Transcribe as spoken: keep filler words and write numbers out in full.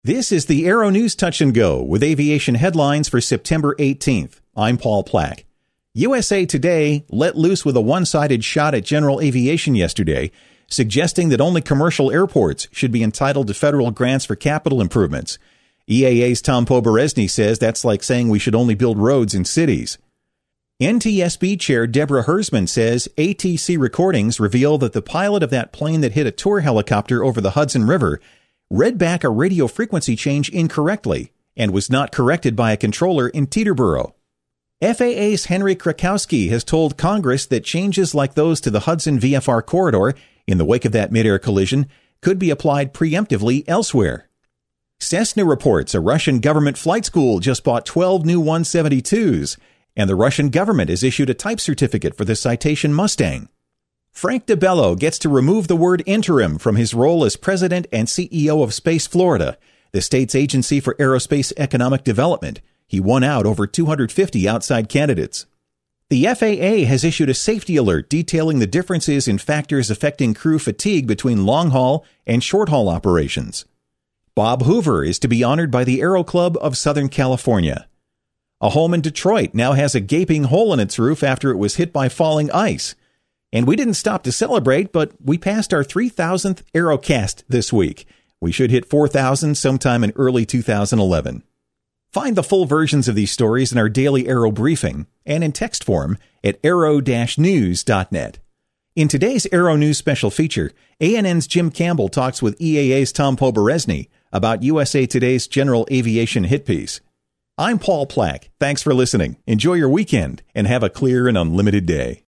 This is the Aero News Touch and Go with aviation headlines for September eighteenth. I'm Paul Plack. U S A Today let loose with a one-sided shot at general aviation yesterday, suggesting that only commercial airports should be entitled to federal grants for capital improvements. E A A's Tom Poberezny says that's like saying we should only build roads in cities. N T S B Chair Deborah Hersman says A T C recordings reveal that the pilot of that plane that hit a tour helicopter over the Hudson River read back a radio frequency change incorrectly and was not corrected by a controller in Teterboro. F A A's Henry Krakowski has told Congress that changes like those to the Hudson V F R corridor in the wake of that mid-air collision could be applied preemptively elsewhere. Cessna reports a Russian government flight school just bought twelve new one seventy-twos, and the Russian government has issued a type certificate for the Citation Mustang. Frank DeBello gets to remove the word interim from his role as president and C E O of Space Florida, the state's agency for aerospace economic development. He won out over two hundred fifty outside candidates. The F A A has issued a safety alert detailing the differences in factors affecting crew fatigue between long-haul and short-haul operations. Bob Hoover is to be honored by the Aero Club of Southern California. A home in Detroit now has a gaping hole in its roof after it was hit by falling ice. And we didn't stop to celebrate, but we passed our three thousandth Aerocast this week. We should hit four thousand sometime in early two thousand eleven. Find the full versions of these stories in our daily Aero briefing and in text form at aero dash news dot net. In today's Aero News special feature, A N N's Jim Campbell talks with E A A's Tom Poberezny about U S A Today's general aviation hit piece. I'm Paul Plack. Thanks for listening. Enjoy your weekend and have a clear and unlimited day.